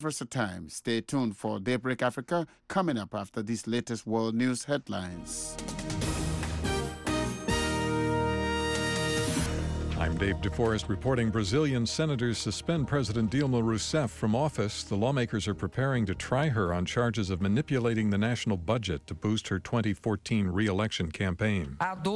Time. Stay tuned for Daybreak Africa coming up after these latest world news headlines. I'm Dave DeForest reporting Brazilian senators suspend President Dilma Rousseff from office. The lawmakers are preparing to try her on charges of manipulating the national budget to boost her 2014 re-election campaign.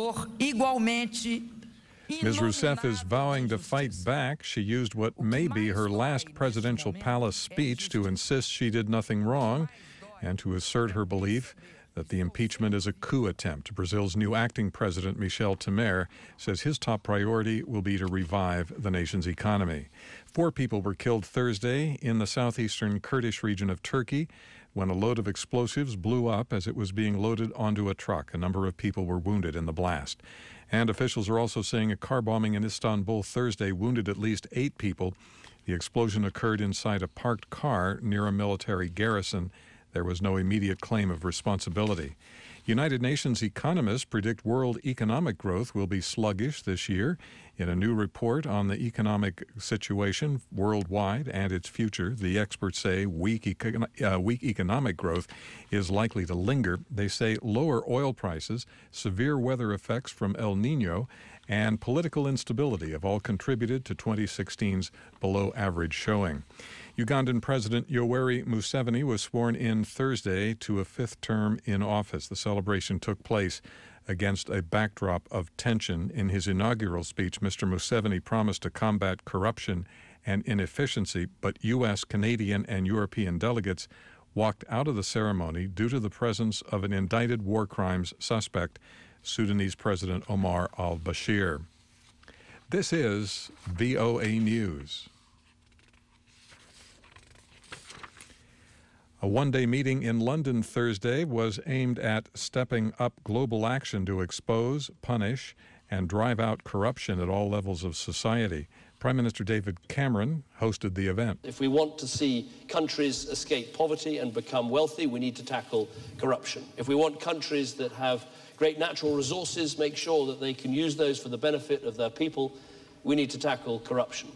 Ms. Rousseff is vowing to fight back. She used what may be her last presidential palace speech to insist she did nothing wrong and to assert her belief that the impeachment is a coup attempt. Brazil's new acting president, Michel Temer, says his top priority will be to revive the nation's economy. 4 people were killed Thursday in the southeastern Kurdish region of Turkey when a load of explosives blew up as it was being loaded onto a truck. A number of people were wounded in the blast. And officials are also saying a car bombing in Istanbul Thursday wounded at least 8 people. The explosion occurred inside a parked car near a military garrison. There was no immediate claim of responsibility. United Nations economists predict world economic growth will be sluggish this year. In a new report on the economic situation worldwide and its future, the experts say weak economic growth is likely to linger. They say lower oil prices, severe weather effects from El Nino, and political instability have all contributed to 2016's below-average showing. Ugandan President Yoweri Museveni was sworn in Thursday to a 5th term in office. The celebration took place against a backdrop of tension. In his inaugural speech, Mr. Museveni promised to combat corruption and inefficiency, but U.S., Canadian, and European delegates walked out of the ceremony due to the presence of an indicted war crimes suspect, Sudanese President Omar al-Bashir. This is VOA News. A one-day meeting in London Thursday was aimed at stepping up global action to expose, punish, and drive out corruption at all levels of society. Prime Minister David Cameron hosted the event. If we want to see countries escape poverty and become wealthy, we need to tackle corruption. If we want countries that have great natural resources, make sure that they can use those for the benefit of their people, we need to tackle corruption.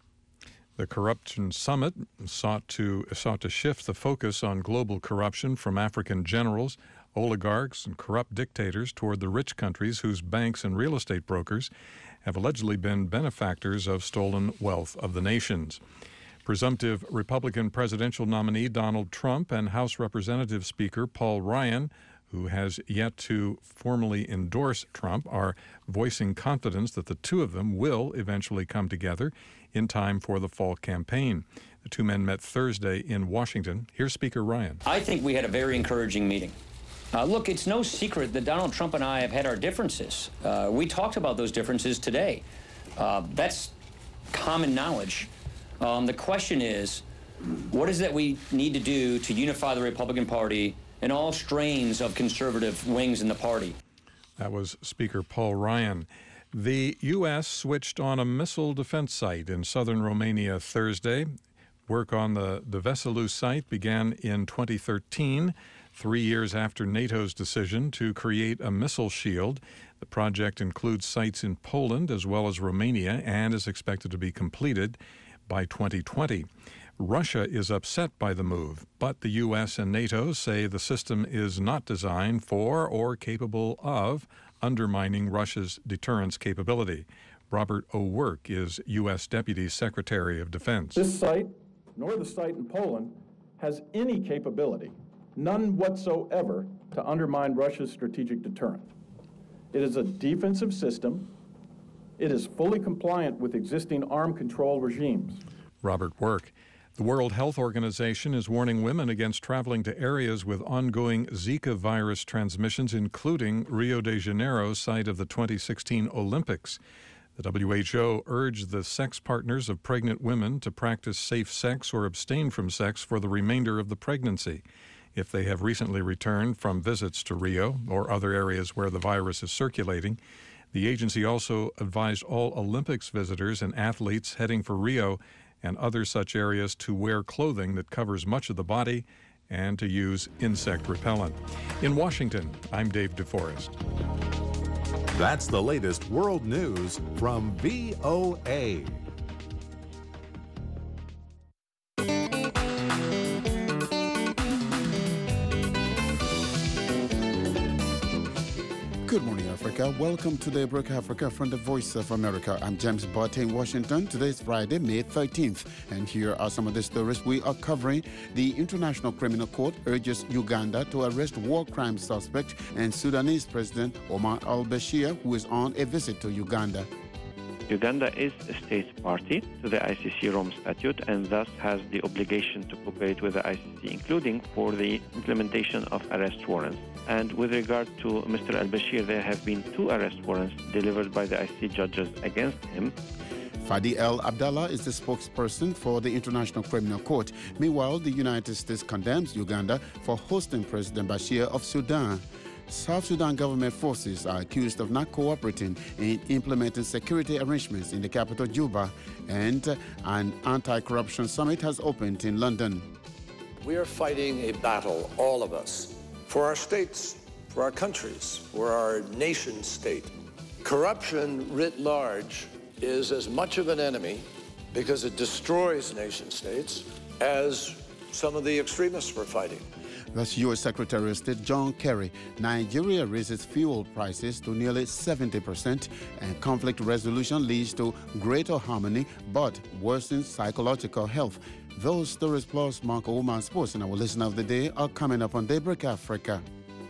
The Corruption Summit sought to shift the focus on global corruption from African generals, oligarchs, and corrupt dictators toward the rich countries whose banks and real estate brokers have allegedly been benefactors of stolen wealth of the nations. Presumptive Republican presidential nominee Donald Trump and House Representative Speaker Paul Ryan, who has yet to formally endorse Trump, are voicing confidence that the two of them will eventually come together in time for the fall campaign. The two men met Thursday in Washington. Here's Speaker Ryan. I think we had a very encouraging meeting. Look, it's no secret that Donald Trump and I have had our differences. We talked about those differences today. That's common knowledge. The question is, what is it that we need to do to unify the Republican Party and all strains of conservative wings in the party? That was Speaker Paul Ryan. The U.S. switched on a missile defense site in southern Romania Thursday. Work on the Veselou site began in 2013, 3 years after NATO's decision to create a missile shield. The project includes sites in Poland as well as Romania and is expected to be completed by 2020. Russia is upset by the move, but the U.S. and NATO say the system is not designed for or capable of undermining Russia's deterrence capability. Robert O'Rourke is U.S. Deputy Secretary of Defense. This site, nor the site in Poland, has any capability, none whatsoever, to undermine Russia's strategic deterrent. It is a defensive system. It is fully compliant with existing arm control regimes. Robert Work. The World Health Organization is warning women against traveling to areas with ongoing Zika virus transmissions, including Rio de Janeiro, site of the 2016 Olympics. The WHO urged the sex partners of pregnant women to practice safe sex or abstain from sex for the remainder of the pregnancy if they have recently returned from visits to Rio or other areas where the virus is circulating. The agency also advised all Olympics visitors and athletes heading for Rio and other such areas to wear clothing that covers much of the body and to use insect repellent. In Washington, I'm Dave DeForest. That's the latest world news from VOA. Africa. Welcome to Daybreak Africa from the Voice of America. I'm James Barty in Washington. Today is Friday, May 13th. And here are some of the stories we are covering. The International Criminal Court urges Uganda to arrest war crime suspect and Sudanese President Omar al-Bashir, who is on a visit to Uganda. Uganda is a state party to the ICC Rome Statute and thus has the obligation to cooperate with the ICC, including for the implementation of arrest warrants. And with regard to Mr. al-Bashir, there have been 2 arrest warrants delivered by the ICC judges against him. Fadi El Abdallah is the spokesperson for the International Criminal Court. Meanwhile, the United States condemns Uganda for hosting President Bashir of Sudan. South Sudan government forces are accused of not cooperating in implementing security arrangements in the capital, Juba, and an anti-corruption summit has opened in London. We are fighting a battle, all of us, for our states, for our countries, for our nation state. Corruption writ large is as much of an enemy because it destroys nation states as some of the extremists we're fighting. That's U.S. Secretary of State John Kerry. Nigeria raises fuel prices to nearly 70%, and conflict resolution leads to greater harmony but worsens psychological health. Those stories plus Marco Oman Sports and our listener of the day are coming up on Daybreak Africa.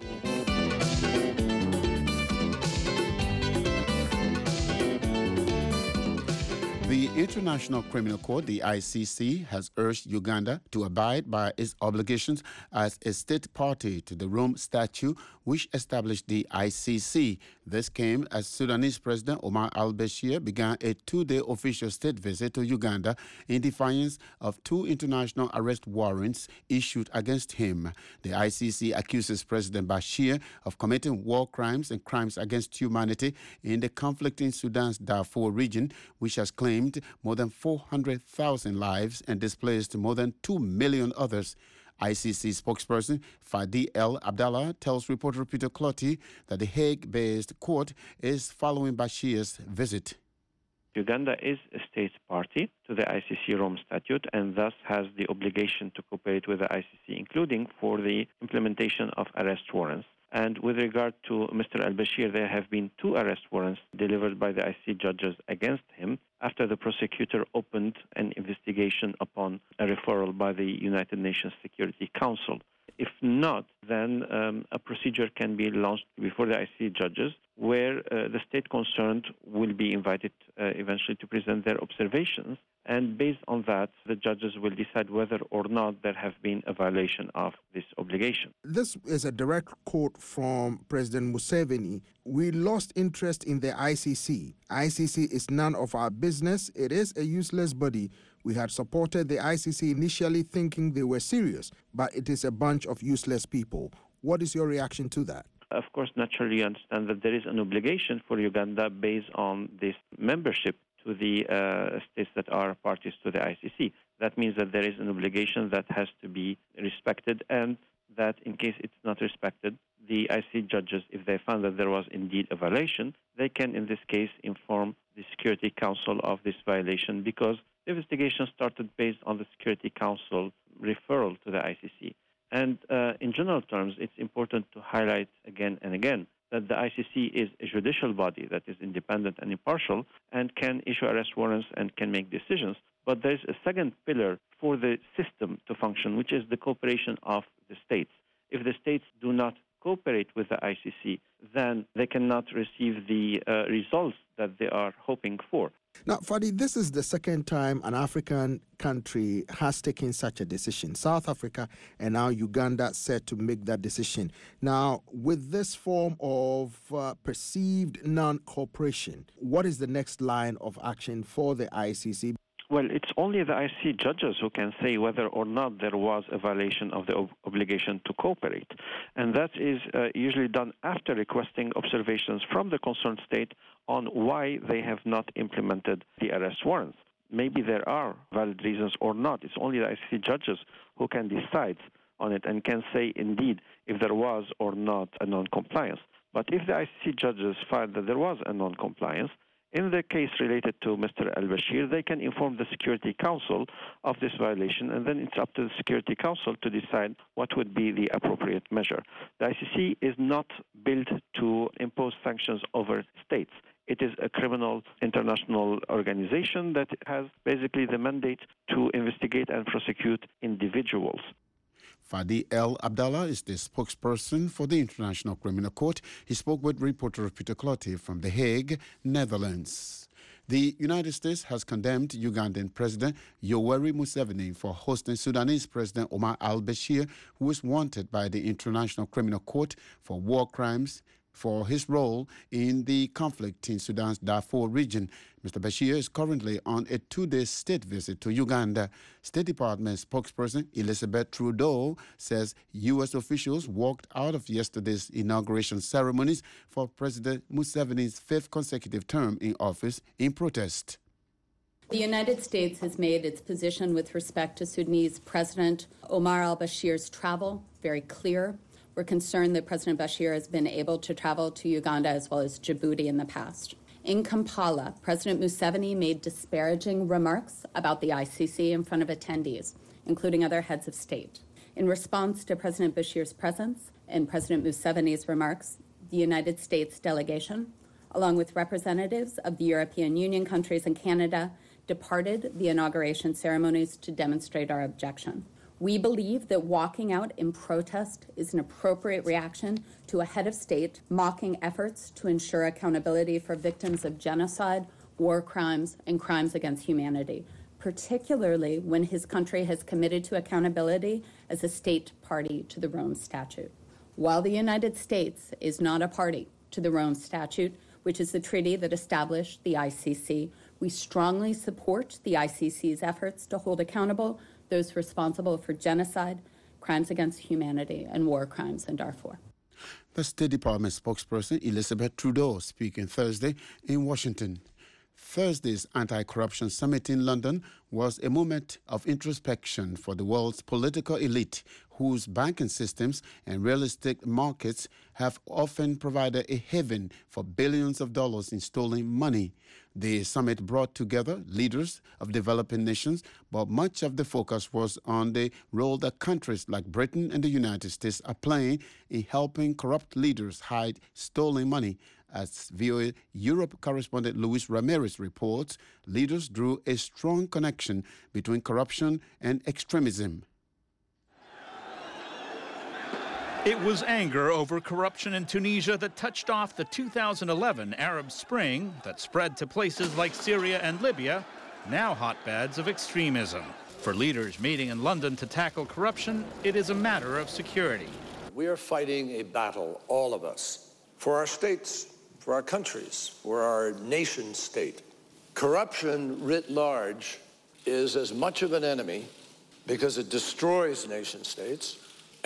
The International Criminal Court, the ICC, has urged Uganda to abide by its obligations as a state party to the Rome Statute, which established the ICC. This came as Sudanese President Omar al-Bashir began a 2-day official state visit to Uganda in defiance of 2 international arrest warrants issued against him. The ICC accuses President Bashir of committing war crimes and crimes against humanity in the conflict in Sudan's Darfur region, which has claimed more than 400,000 lives and displaced more than 2 million others. ICC spokesperson Fadi El Abdallah tells reporter Peter Clotty that the Hague-based court is following Bashir's visit. Uganda is a state party to the ICC Rome Statute and thus has the obligation to cooperate with the ICC, including for the implementation of arrest warrants. And with regard to Mr. al-Bashir, there have been 2 arrest warrants delivered by the ICC judges against him after the prosecutor opened an investigation upon a referral by the United Nations Security Council. If not, then a procedure can be launched before the ICC judges where the state concerned will be invited eventually to present their observations. And based on that, the judges will decide whether or not there have been a violation of this obligation. This is a direct quote from President Museveni. We lost interest in the ICC. ICC is none of our business. It is a useless body. We had supported the ICC initially thinking they were serious, but it is a bunch of useless people. What is your reaction to that? Of course, naturally, you understand that there is an obligation for Uganda based on this membership to the states that are parties to the ICC. That means that there is an obligation that has to be respected, and that in case it's not respected, the ICC judges, if they found that there was indeed a violation, they can, in this case, inform the Security Council of this violation, because the investigation started based on the Security Council referral to the ICC. And in general terms, it's important to highlight again and again that the ICC is a judicial body that is independent and impartial and can issue arrest warrants and can make decisions. But there's a second pillar for the system to function, which is the cooperation of the states. If the states do not cooperate with the ICC, then they cannot receive the results that they are hoping for. Now, Fadi, this is the second time an African country has taken such a decision. South Africa and now Uganda set to make that decision. Now, with this form of perceived non-cooperation, what is the next line of action for the ICC? Well, it's only the ICC judges who can say whether or not there was a violation of the obligation to cooperate. And that is usually done after requesting observations from the concerned state on why they have not implemented the arrest warrants. Maybe there are valid reasons or not. It's only the ICC judges who can decide on it and can say, indeed, if there was or not a non-compliance. But if the ICC judges find that there was a non-compliance, In the case related to Mr. al-Bashir, they can inform the Security Council of this violation, and then it's up to the Security Council to decide what would be the appropriate measure. The ICC is not built to impose sanctions over states. It is a criminal international organization that has basically the mandate to investigate and prosecute individuals. Fadi El Abdallah is the spokesperson for the International Criminal Court. He spoke with reporter Peter Clottey from The Hague, Netherlands. The United States has condemned Ugandan President Yoweri Museveni for hosting Sudanese President Omar al-Bashir, who is wanted by the International Criminal Court for war crimes for his role in the conflict in Sudan's Darfur region. Mr. Bashir is currently on a 2-day state visit to Uganda. State Department spokesperson Elizabeth Trudeau says U.S. officials walked out of yesterday's inauguration ceremonies for President Museveni's 5th consecutive term in office in protest. The United States has made its position with respect to Sudanese President Omar al-Bashir's travel very clear. We're concerned that President Bashir has been able to travel to Uganda as well as Djibouti in the past. In Kampala, President Museveni made disparaging remarks about the ICC in front of attendees, including other heads of state. In response to President Bashir's presence and President Museveni's remarks, the United States delegation, along with representatives of the European Union countries and Canada, departed the inauguration ceremonies to demonstrate our objection. We believe that walking out in protest is an appropriate reaction to a head of state mocking efforts to ensure accountability for victims of genocide, war crimes, and crimes against humanity, particularly when his country has committed to accountability as a state party to the Rome Statute. While the United States is not a party to the Rome Statute, which is the treaty that established the ICC, we strongly support the ICC's efforts to hold accountable those responsible for genocide, crimes against humanity, and war crimes in Darfur. The State Department spokesperson Elizabeth Trudeau speaking Thursday in Washington. Thursday's anti-corruption summit in London was a moment of introspection for the world's political elite, whose banking systems and real estate markets have often provided a haven for billions of dollars in stolen money. The summit brought together leaders of developing nations, but much of the focus was on the role that countries like Britain and the United States are playing in helping corrupt leaders hide stolen money. As VOA Europe correspondent Luis Ramirez reports, leaders drew a strong connection between corruption and extremism. It was anger over corruption in Tunisia that touched off the 2011 Arab Spring that spread to places like Syria and Libya, now hotbeds of extremism. For leaders meeting in London to tackle corruption, it is a matter of security. We are fighting a battle, all of us, for our states, for our countries, for our nation state. Corruption writ large is as much of an enemy because it destroys nation states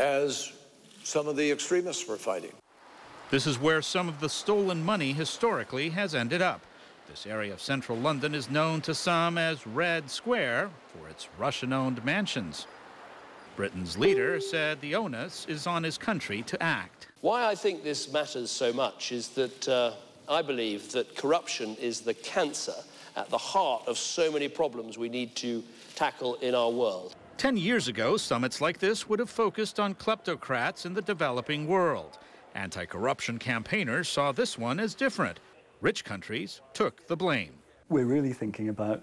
as some of the extremists we're fighting. This is where some of the stolen money historically has ended up. This area of central London is known to some as Red Square for its Russian-owned mansions. Britain's leader said the onus is on his country to act. Why I think this matters so much is that I believe that corruption is the cancer at the heart of so many problems we need to tackle in our world. 10 years ago, summits like this would have focused on kleptocrats in the developing world. Anti-corruption campaigners saw this one as different. Rich countries took the blame. We're really thinking about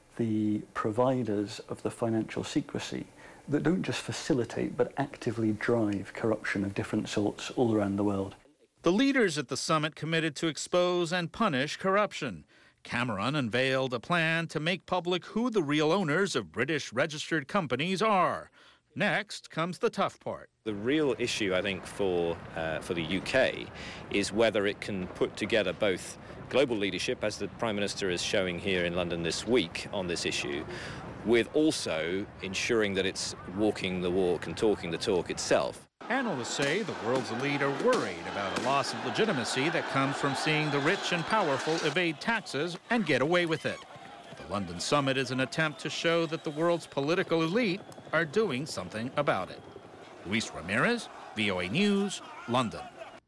the providers of the financial secrecy that don't just facilitate but actively drive corruption of different sorts all around the world. The leaders at the summit committed to expose and punish corruption. Cameron unveiled a plan to make public who the real owners of British registered companies are. Next comes the tough part. The real issue, I think, for the UK is whether it can put together both global leadership, as the Prime Minister is showing here in London this week on this issue, with also ensuring that it's walking the walk and talking the talk itself. Analysts say the world's elite are worried about a loss of legitimacy that comes from seeing the rich and powerful evade taxes and get away with it. The London summit is an attempt to show that the world's political elite are doing something about it. Luis Ramirez, VOA News, London.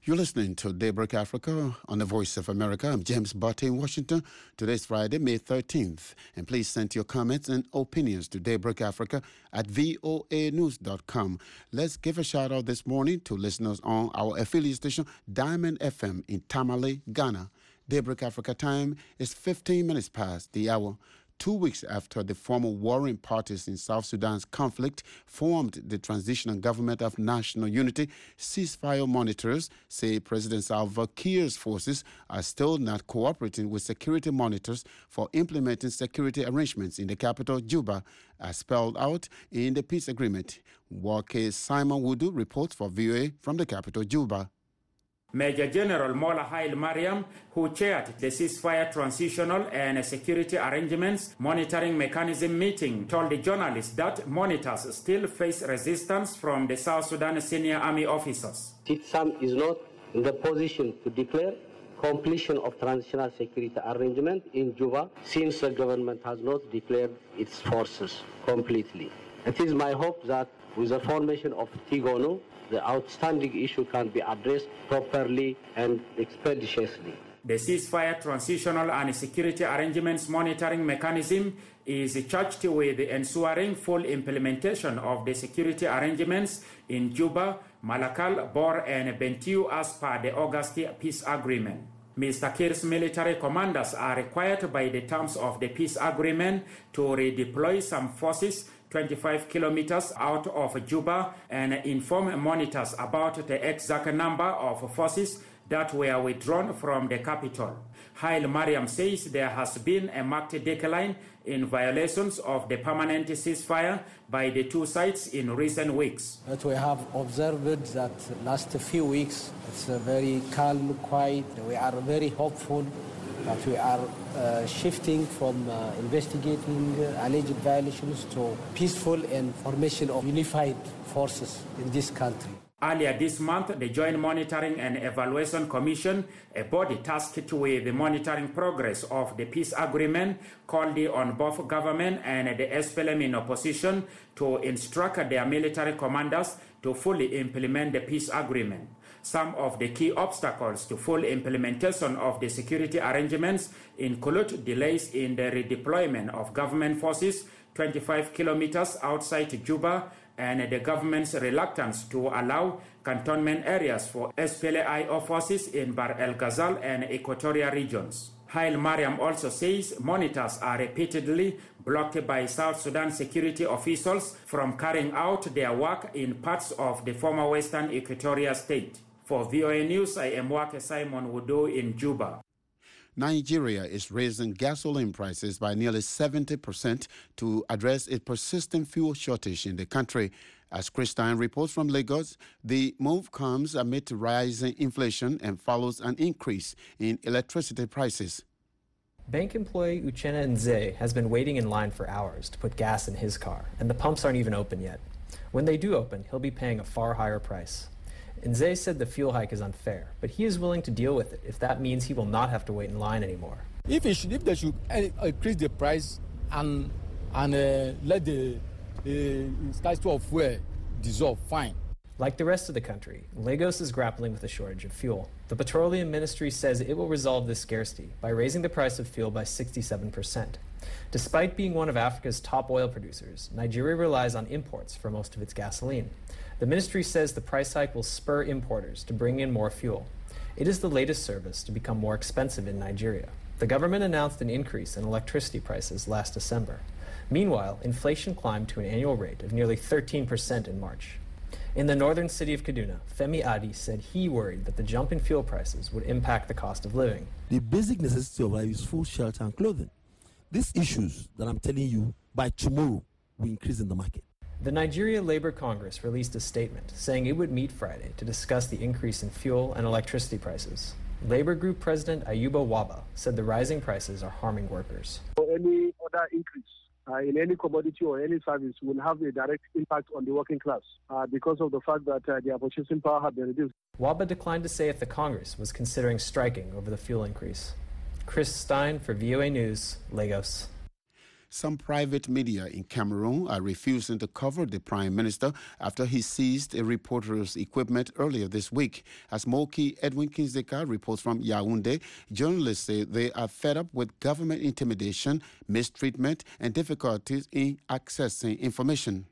You're listening to Daybreak Africa on the Voice of America. I'm James Barty in Washington. Today's Friday, May 13th. And please send your comments and opinions to Daybreak Africa at voanews.com. Let's give a shout out this morning to listeners on our affiliate station, Diamond FM in Tamale, Ghana. Daybreak Africa time is 15 minutes past the hour. 2 weeks after the former warring parties in South Sudan's conflict formed the Transitional Government of National Unity, ceasefire monitors say President Salva Kiir's forces are still not cooperating with security monitors for implementing security arrangements in the capital, Juba, as spelled out in the peace agreement. Wake Simon Wudu reports for VOA from the capital, Juba. Major General Mola Haile Mariam, who chaired the ceasefire transitional and security arrangements monitoring mechanism meeting, told the journalists that monitors still face resistance from the South Sudan senior army officers. TITSAM is not in the position to declare completion of transitional security arrangement in Juba since the government has not declared its forces completely. It is my hope that with the formation of TIGONU, the outstanding issue can be addressed properly and expeditiously. The ceasefire transitional and security arrangements monitoring mechanism is charged with ensuring full implementation of the security arrangements in Juba, Malakal, Bor, and Bentiu as per the August peace agreement. Mr. Kiir's military commanders are required by the terms of the peace agreement to redeploy some forces 25 kilometers out of Juba and inform monitors about the exact number of forces that were withdrawn from the capital. Haile Mariam says there has been a marked decline in violations of the permanent ceasefire by the two sides in recent weeks. But we have observed that last few weeks it's a very calm, quiet. We are very hopeful that we are shifting from investigating alleged violations to peaceful and formation of unified forces in this country. Earlier this month, the Joint Monitoring and Evaluation Commission, a body tasked with the monitoring progress of the peace agreement, called on both government and the SPLM in opposition to instruct their military commanders to fully implement the peace agreement. Some of the key obstacles to full implementation of the security arrangements include delays in the redeployment of government forces 25 kilometers outside Juba and the government's reluctance to allow cantonment areas for SPLA-IO forces in Bahr el Ghazal and Equatorial regions. Haile Mariam also says monitors are repeatedly blocked by South Sudan security officials from carrying out their work in parts of the former Western Equatoria state. For VOA News, I am Wake Simon Wudu in Juba. Nigeria is raising gasoline prices by nearly 70% to address a persistent fuel shortage in the country. As Chris Stein reports from Lagos, the move comes amid rising inflation and follows an increase in electricity prices. Bank employee Uchenna Nze has been waiting in line for hours to put gas in his car, and the pumps aren't even open yet. When they do open, he'll be paying a far higher price. Nze said the fuel hike is unfair, but he is willing to deal with it if that means he will not have to wait in line anymore. If they should increase the price and let the scarcity of fuel dissolve, fine. Like the rest of the country, Lagos is grappling with a shortage of fuel. The Petroleum Ministry says it will resolve this scarcity by raising the price of fuel by 67%. Despite being one of Africa's top oil producers, Nigeria relies on imports for most of its gasoline. The ministry says the price hike will spur importers to bring in more fuel. It is the latest service to become more expensive in Nigeria. The government announced an increase in electricity prices last December. Meanwhile, inflation climbed to an annual rate of nearly 13% in March. In the northern city of Kaduna, Femi Adi said he worried that the jump in fuel prices would impact the cost of living. The basic necessity of life is food, shelter, and clothing. These issues that I'm telling you, by tomorrow, will increase in the market. The Nigeria Labour Congress released a statement saying it would meet Friday to discuss the increase in fuel and electricity prices. Labour Group President Ayuba Waba said the rising prices are harming workers. Any other increase in any commodity or any service will have a direct impact on the working class because of the fact that their purchasing power has been reduced. Waba declined to say if the Congress was considering striking over the fuel increase. Chris Stein for VOA News, Lagos. Some private media in Cameroon are refusing to cover the Prime Minister after he seized a reporter's equipment earlier this week. As Moki Edwin Kinzeka reports from Yaoundé, journalists say they are fed up with government intimidation, mistreatment, and difficulties in accessing information.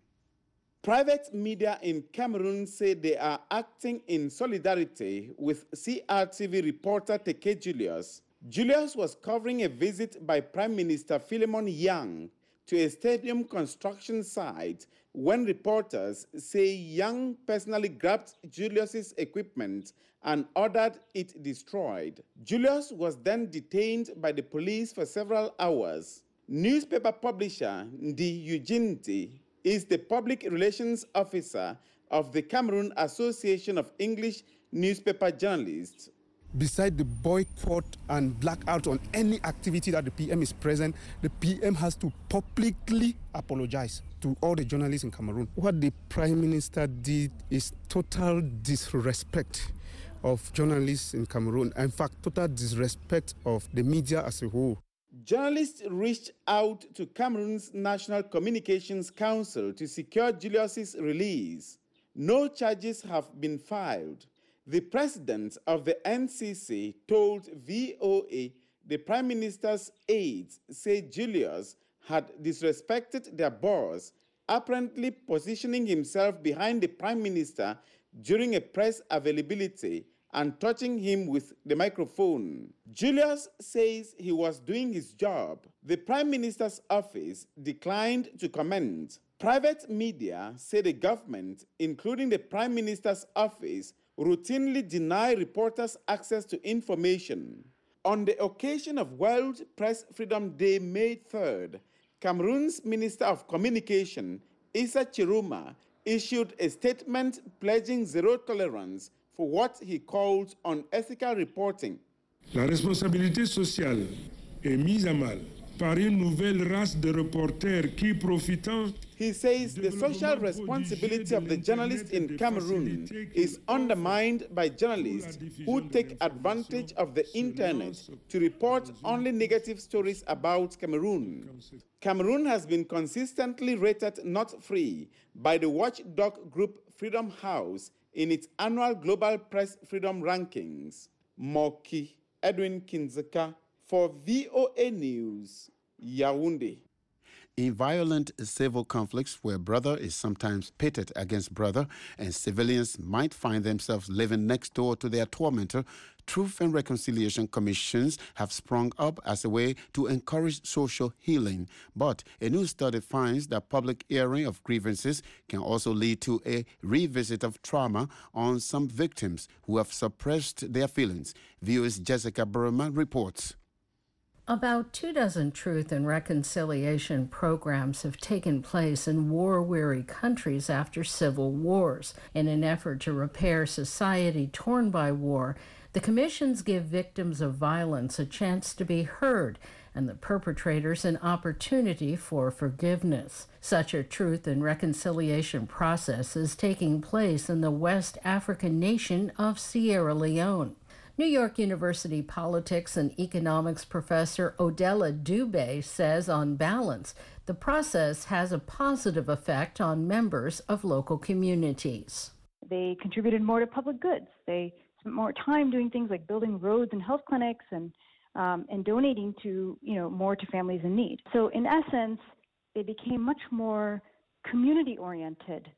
Private media in Cameroon say they are acting in solidarity with CRTV reporter Teke Julius. Julius was covering a visit by Prime Minister Philemon Yang to a stadium construction site when reporters say Yang personally grabbed Julius's equipment and ordered it destroyed. Julius was then detained by the police for several hours. Newspaper publisher Ndi Ujinti is the public relations officer of the Cameroon Association of English Newspaper Journalists. Beside the boycott and blackout on any activity that the PM is present, the PM has to publicly apologize to all the journalists in Cameroon. What the Prime Minister did is total disrespect of journalists in Cameroon. In fact, total disrespect of the media as a whole. Journalists reached out to Cameroon's National Communications Council to secure Julius's release. No charges have been filed. The president of the NCC told VOA the Prime Minister's aides say Julius had disrespected their boss, apparently positioning himself behind the Prime Minister during a press availability and touching him with the microphone. Julius says he was doing his job. The Prime Minister's office declined to comment. Private media say the government, including the Prime Minister's office, routinely deny reporters access to information. On the occasion of World Press Freedom Day, May 3rd, Cameroon's Minister of Communication, Issa Chiruma, issued a statement pledging zero tolerance for what he called unethical reporting. La responsabilité sociale est mise à mal par une nouvelle race de reporters qui, profitant. He says the social responsibility of the journalists in Cameroon is undermined by journalists who take advantage of the internet to report only negative stories about Cameroon. Cameroon has been consistently rated not free by the watchdog group Freedom House in its annual Global Press Freedom Rankings. Moki Edwin Kinzeka for VOA News, Yaoundé. In violent civil conflicts where brother is sometimes pitted against brother and civilians might find themselves living next door to their tormentor, Truth and Reconciliation Commissions have sprung up as a way to encourage social healing. But a new study finds that public airing of grievances can also lead to a revisit of trauma on some victims who have suppressed their feelings. VOA's Jessica Berman reports. About 24 Truth and Reconciliation programs have taken place in war-weary countries after civil wars. In an effort to repair society torn by war, the commissions give victims of violence a chance to be heard and the perpetrators an opportunity for forgiveness. Such a Truth and Reconciliation process is taking place in the West African nation of Sierra Leone. New York University politics and economics professor Odella Dubé says, on balance, the process has a positive effect on members of local communities. They contributed more to public goods. They spent more time doing things like building roads and health clinics and donating to, more to families in need. So in essence, they became much more community-oriented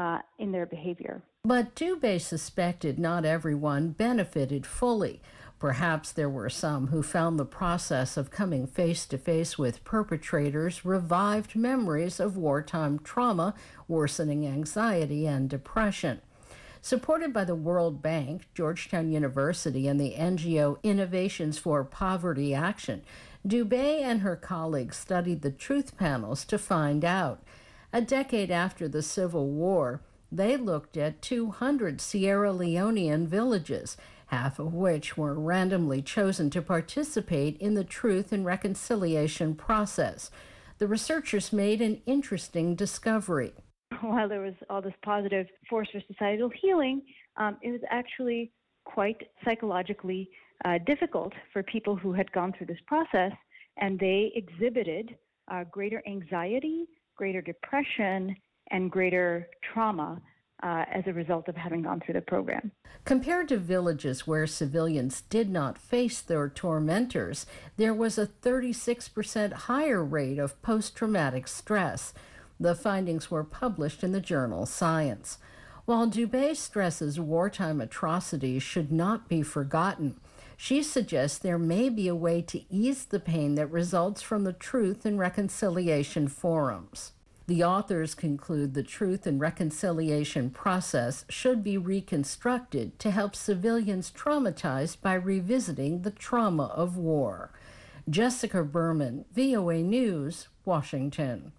in their behavior. But Dubé suspected not everyone benefited fully. Perhaps there were some who found the process of coming face-to-face with perpetrators revived memories of wartime trauma, worsening anxiety and depression. Supported by the World Bank, Georgetown University, and the NGO Innovations for Poverty Action, Dubé and her colleagues studied the truth panels to find out. A decade after the Civil War, they looked at 200 Sierra Leonean villages, half of which were randomly chosen to participate in the Truth and Reconciliation process. The researchers made an interesting discovery. While there was all this positive force for societal healing, it was actually quite psychologically difficult for people who had gone through this process, and they exhibited greater anxiety, greater depression, and greater trauma as a result of having gone through the program. Compared to villages where civilians did not face their tormentors, there was a 36% higher rate of post-traumatic stress. The findings were published in the journal Science. While Dubé stresses wartime atrocities should not be forgotten, she suggests there may be a way to ease the pain that results from the Truth and Reconciliation forums. The authors conclude the Truth and Reconciliation process should be reconstructed to help civilians traumatized by revisiting the trauma of war. Jessica Berman, VOA News, Washington.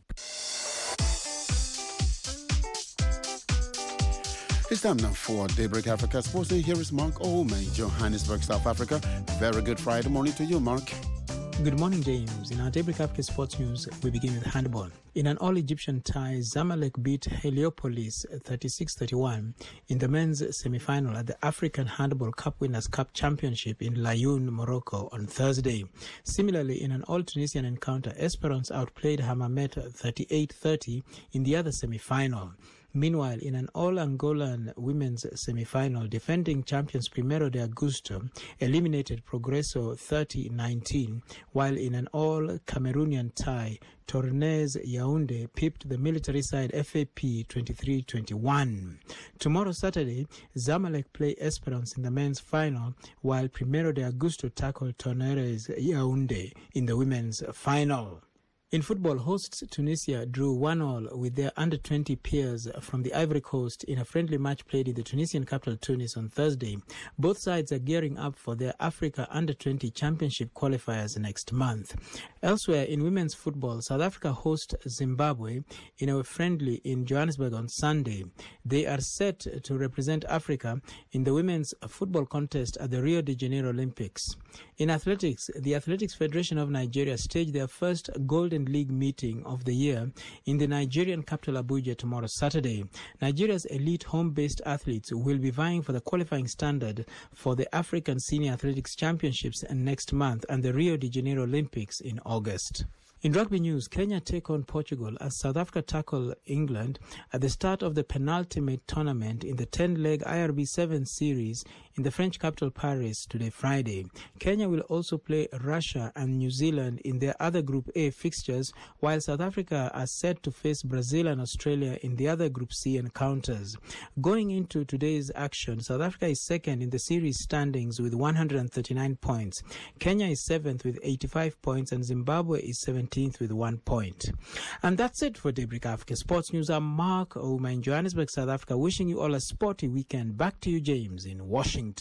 It's time now for Daybreak Africa Sports. Here is Mark Oman, Johannesburg, South Africa. Very good Friday morning to you, Mark. Good morning, James. In our Daybreak Africa Sports News, we begin with handball. In an all-Egyptian tie, Zamalek beat Heliopolis 36-31 in the men's semi-final at the African Handball Cup Winners' Cup Championship in Laayoune, Morocco on Thursday. Similarly, in an all-Tunisian encounter, Esperance outplayed Hammamet 38-30 in the other semi-final. Meanwhile, in an all-Angolan women's semi-final, defending champions Primeiro de Agosto eliminated Progresso 30-19, while in an all-Cameroonian tie, Tournez Yaoundé pipped the military side FAP 23-21. Tomorrow, Saturday, Zamalek play Esperance in the men's final, while Primeiro de Agosto tackle Tournez Yaoundé in the women's final. In football, hosts Tunisia drew 1-1 with their under-20 peers from the Ivory Coast in a friendly match played in the Tunisian capital Tunis on Thursday. Both sides are gearing up for their Africa Under-20 Championship qualifiers next month. Elsewhere, in women's football, South Africa host Zimbabwe in a friendly in Johannesburg on Sunday. They are set to represent Africa in the women's football contest at the Rio de Janeiro Olympics. In athletics, the Athletics Federation of Nigeria staged their first Golden League meeting of the year in the Nigerian capital Abuja tomorrow, Saturday. Nigeria's elite home-based athletes will be vying for the qualifying standard for the African Senior Athletics Championships next month and the Rio de Janeiro Olympics in August. In rugby news, Kenya take on Portugal as South Africa tackle England at the start of the penultimate tournament in the 10-leg IRB 7 series in the French capital Paris today, Friday. Kenya will also play Russia and New Zealand in their other Group A fixtures, while South Africa are set to face Brazil and Australia in the other Group C encounters. Going into today's action, South Africa is second in the series standings with 139 points. Kenya is 7th with 85 points and Zimbabwe is 17th with 1 point. And that's it for Daybreak Africa Sports News. I'm Mark Ouma in Johannesburg, South Africa, wishing you all a sporty weekend. Back to you, James, in Washington.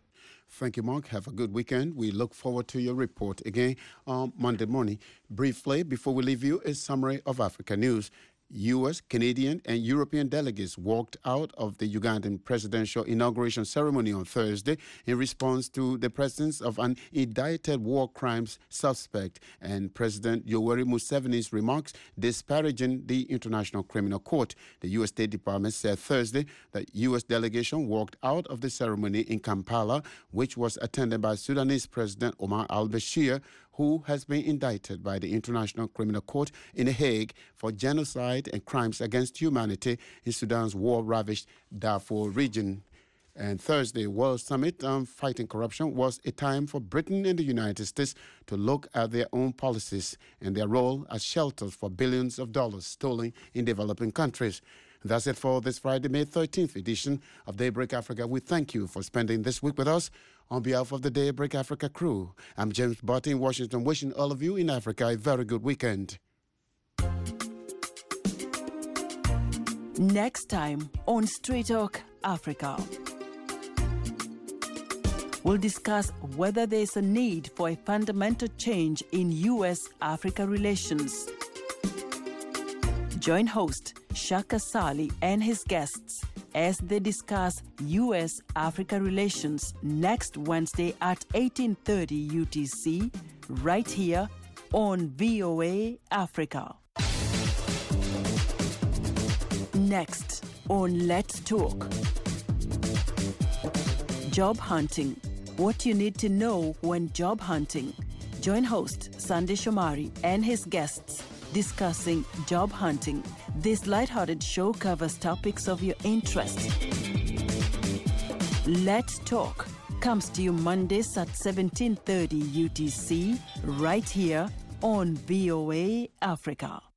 Thank you, Mark. Have a good weekend. We look forward to your report again on Monday morning. Briefly, before we leave you, a summary of Africa news. U.S., Canadian, and European delegates walked out of the Ugandan presidential inauguration ceremony on Thursday in response to the presence of an indicted war crimes suspect and President Yoweri Museveni's remarks disparaging the International Criminal Court. The U.S. State Department said Thursday that U.S. delegation walked out of the ceremony in Kampala, which was attended by Sudanese President Omar al-Bashir, who has been indicted by the International Criminal Court in The Hague for genocide and crimes against humanity in Sudan's war-ravaged Darfur region. And Thursday, World Summit on Fighting Corruption was a time for Britain and the United States to look at their own policies and their role as shelters for billions of dollars stolen in developing countries. That's it for this Friday, May 13th edition of Daybreak Africa. We thank you for spending this week with us. On behalf of the Daybreak Africa crew, I'm James Barty in Washington, wishing all of you in Africa a very good weekend. Next time on Straight Talk Africa, we'll discuss whether there's a need for a fundamental change in U.S.-Africa relations. Join host Shaka Sali and his guests as they discuss U.S.-Africa relations next Wednesday at 18:30 UTC, right here on VOA Africa. Next on Let's Talk. Job hunting. What you need to know when job hunting. Join host Sandy Shomari and his guests discussing job hunting. This lighthearted show covers topics of your interest. Let's Talk comes to you Mondays at 17:30 UTC, right here on VOA Africa.